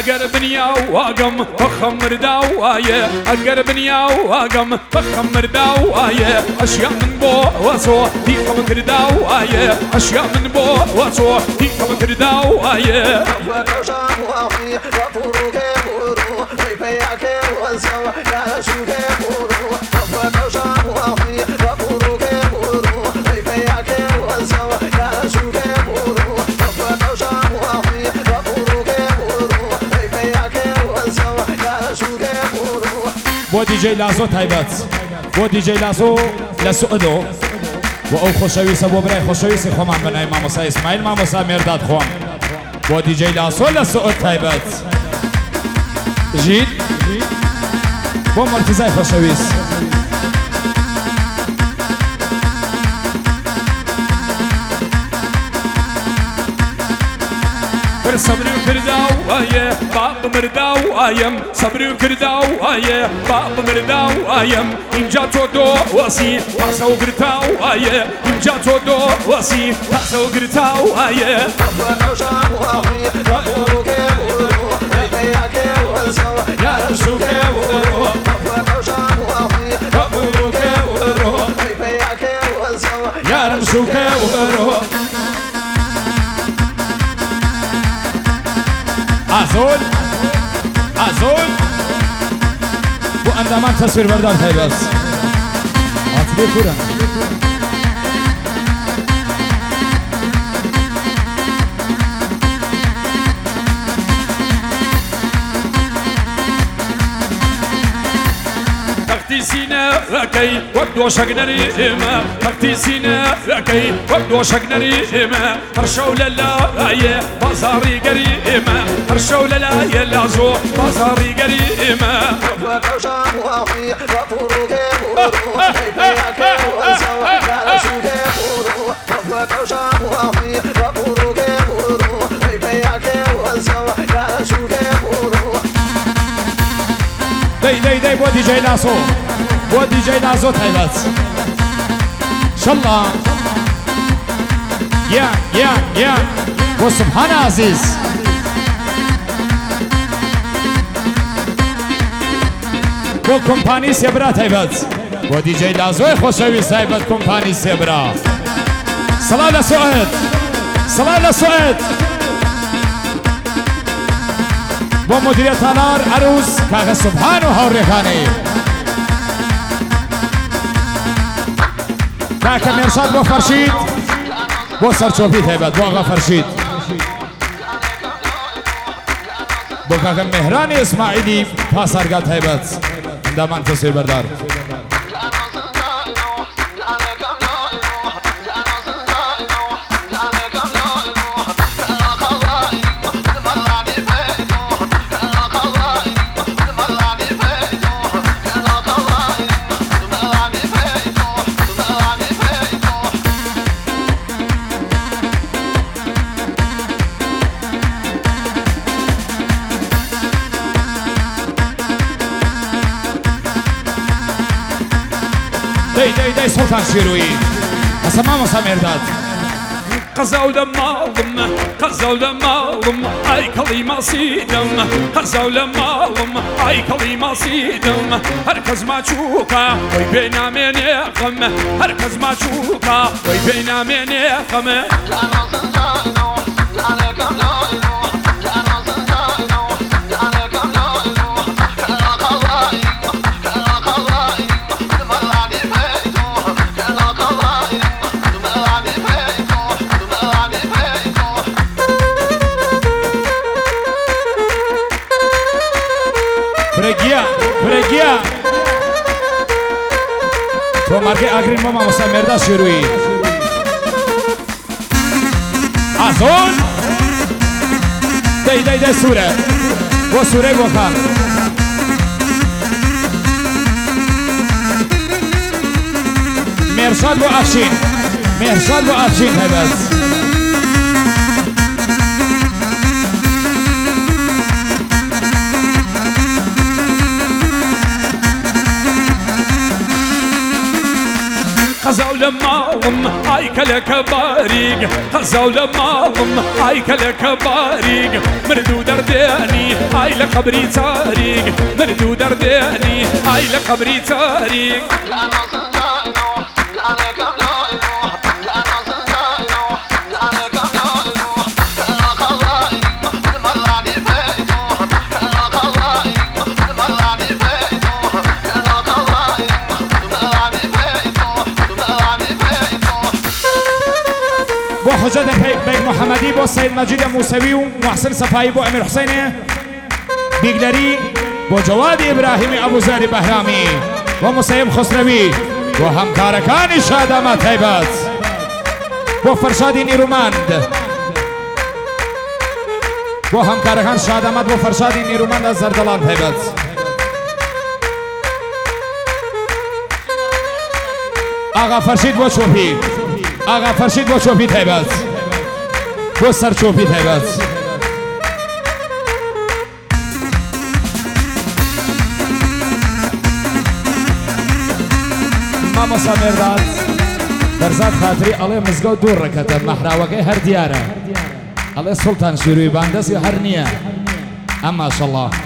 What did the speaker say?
أقربني واقم بخمر دواية أقربني واقم بخمر دواية أشياء من بو وصو دي خمر دواية أشياء من بو وصو دي خمر دواية بۆ دیجەی لازۆ تایبەت بۆ دیجەی لازۆ لە سوئدۆ و ئەو خۆشەویستە بۆ برای خۆشەویستی خۆمان بەناوی مامۆستا ئیسماعیل مامۆستا مێرداد خۆم بۆ دیجەی لازۆ لە سوئد تایبەت ژید بۆ مەرتزای خۆشەویست صبري وكرداوية باب مرداويم صبري وكرداوية باب مرداويم إن جاتو دو وسي تاسو كرداوية إن جاتو دو وسي تاسو كرداوية يا رمسوك ورو عزول عزول وأندمان تصوير بردار هاي بس عطبي كورا تختي سينا ركي ودو شقنري إما تختي سينا ركي ودو شقنري إما هرشولة لا يا بازاري قريمة هرشولة لا يا لازو بازاري قريمة داي بو دي جاي ناسو بو دي جاي ناسو تايبات شالله يا بو سبحان عزيز بو كومباني سيبرا تايبات بو دي جاي لازوي خوشوي تايبات كومباني سيبرا صلاة لسعود صلاة لسعود بو مديرية تالار عروس كاغا سبحان و هوريخاني كاكا مرشاد بو فرشيد بو سرچوبي تايبات بو آغا فرشيد بو كاكا مهراني اسماعيلي پاسارگاه تايبات دامان تصوير بردار داي سلطان شيروي أسمع مصاميرداد قزاو دمالم قزاو دمالم أي كلمة سيدم قزاو دمالم أي كلمة سيدم هركز ما تشوكا ويبينا من يخم هركز ما تشوكا ويبينا من يخم فرقيا تو ماركي اغرين ماما مسامردا شروي عزون داي سورة بو سورة بوخان مرشاد بو افشين هاي بس خزاو لمالم ای کل کباریگ خزاو لمالم ای کل کباریگ مردو دردانی ای لقبری تاریگ مردو دردانی ای لقبری تاریگ حجت بیگ محمدی با سید مجید موسوی و محسن صفایی با امیر حسین بیگلری با جواد ابراهیم ابوذر بهرامی و مسیم خسروی و همکارکان شادامت هیبت با فرشاد نیرومند و همکارکان شادامت و فرشاد نیرومند از زردلان هیبت آقا فرشید و چوپی آقا فرشید با چوپی تایبت با سر چوپی تایبت ماما سامرداد برزاد خاطری علی مزگو دور رکت محراوگه هر دیاره علی سلطان شیروی باندس یا هر نیه اما شالله